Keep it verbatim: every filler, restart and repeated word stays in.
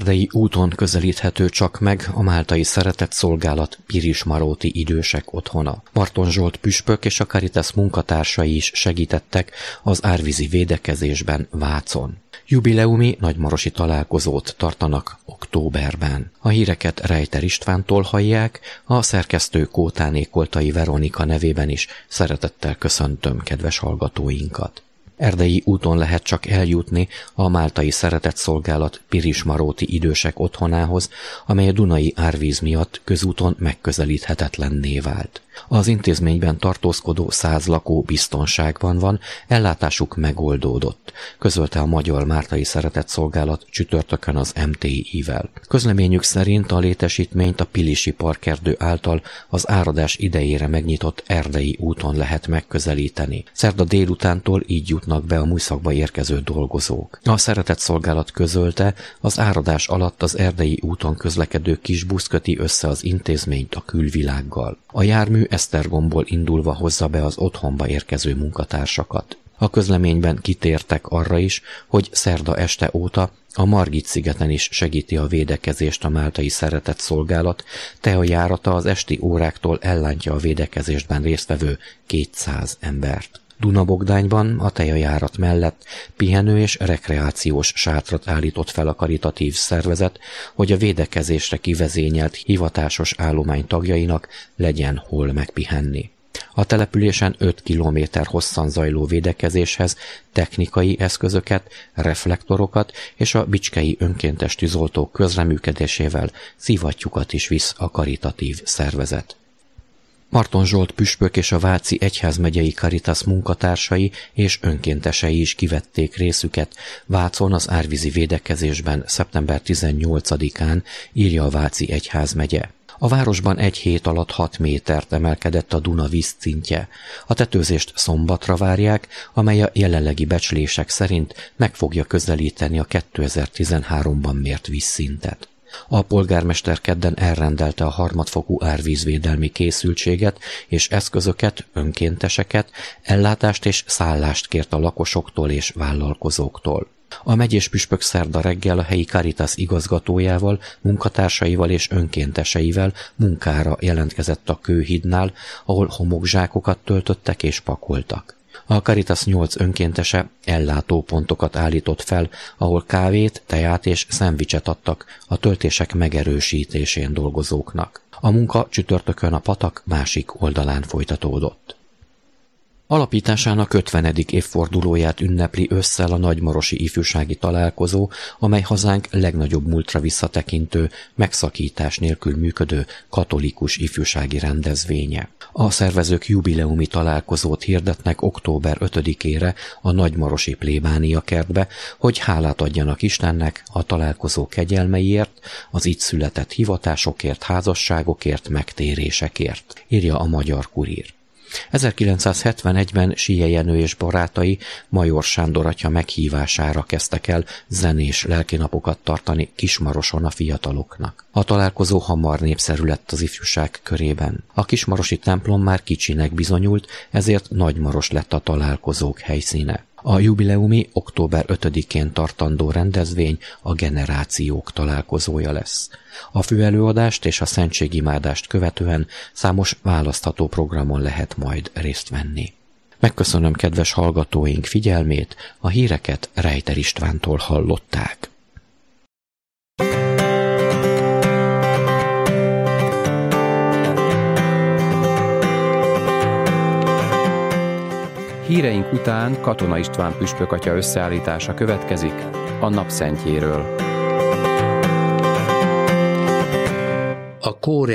erdei úton közelíthető csak meg a máltai szeretetszolgálat Pirismaróti idősek otthona. Marton Zsolt püspök és a Caritas munkatársai is segítettek az árvízi védekezésben Vácon. Jubileumi nagymarosi találkozót tartanak októberben. A híreket Rejter Istvántól hallják, a szerkesztő Kótáné Koltai Veronika nevében is szeretettel köszöntöm kedves hallgatóinkat. Erdei úton lehet csak eljutni a máltai szeretetszolgálat Pirismaróti idősek otthonához, amely a Dunai árvíz miatt közúton megközelíthetetlenné vált. Az intézményben tartózkodó száz lakó biztonságban van, ellátásuk megoldódott, közölte a Magyar Máltai Szeretetszolgálat csütörtökön az em té i-vel. Közleményük szerint a létesítményt a Pilisi Parkerdő által az áradás idejére megnyitott Erdei úton lehet megközelíteni. Szerda délutántól így jutnak be a műszakba érkező dolgozók. A Szeretetszolgálat közölte, az áradás alatt az Erdei úton közlekedő kis busz köti össze az intézményt a külvilággal. A jármű Esztergomból indulva hozza be az otthonba érkező munkatársakat. A közleményben kitértek arra is, hogy szerda este óta a Margit-szigeten is segíti a védekezést a Máltai Szeretetszolgálat, teajárata az esti óráktól ellántja a védekezésben résztvevő kétszáz embert. Dunabogdányban a tejajárat mellett pihenő és rekreációs sátrat állított fel a karitatív szervezet, hogy a védekezésre kivezényelt hivatásos állomány tagjainak legyen hol megpihenni. A településen öt kilométer hosszan zajló védekezéshez technikai eszközöket, reflektorokat és a bicskei önkéntes tűzoltók közreműködésével szivattyúkat is visz a karitatív szervezet. Marton Zsolt püspök és a Váci egyházmegyei Caritas munkatársai és önkéntesei is kivették részüket Vácon az árvízi védekezésben szeptember tizennyolcadikán, írja a Váci egyházmegye. A városban egy hét alatt hat métert emelkedett a Duna vízszintje. A tetőzést szombatra várják, amely a jelenlegi becslések szerint meg fogja közelíteni a kétezer-tizenháromban mért vízszintet. A polgármester kedden elrendelte a harmadfokú árvízvédelmi készültséget és eszközöket, önkénteseket, ellátást és szállást kért a lakosoktól és vállalkozóktól. A megyés püspök szerda reggel a helyi Caritas igazgatójával, munkatársaival és önkénteseivel munkára jelentkezett a Kőhídnál, ahol homokzsákokat töltöttek és pakoltak. A Caritas nyolc önkéntese ellátópontokat állított fel, ahol kávét, teját és szendvicset adtak a töltések megerősítésén dolgozóknak. A munka csütörtökön a patak másik oldalán folytatódott. Alapításának ötvenedik évfordulóját ünnepli ősszel a nagymarosi ifjúsági találkozó, amely hazánk legnagyobb múltra visszatekintő, megszakítás nélkül működő katolikus ifjúsági rendezvénye. A szervezők jubileumi találkozót hirdetnek október ötödikére a nagymarosi plébánia kertbe, hogy hálát adjanak Istennek a találkozó kegyelmeiért, az itt született hivatásokért, házasságokért, megtérésekért, írja a Magyar Kurír. ezerkilencszázhetvenegyben Sije Jenő és barátai Major Sándor atya meghívására kezdtek el zenés lelkinapokat tartani Kismaroson a fiataloknak. A találkozó hamar népszerű lett az ifjúság körében. A kismarosi templom már kicsinek bizonyult, ezért Nagymaros lett a találkozók helyszíne. A jubileumi október ötödikén tartandó rendezvény a generációk találkozója lesz. A főelőadást és a szentségimádást követően számos választható programon lehet majd részt venni. Megköszönöm kedves hallgatóink figyelmét, a híreket Rejter Istvántól hallották. Híreink után Katona István püspök atya összeállítása következik a napszentjéről. A kóre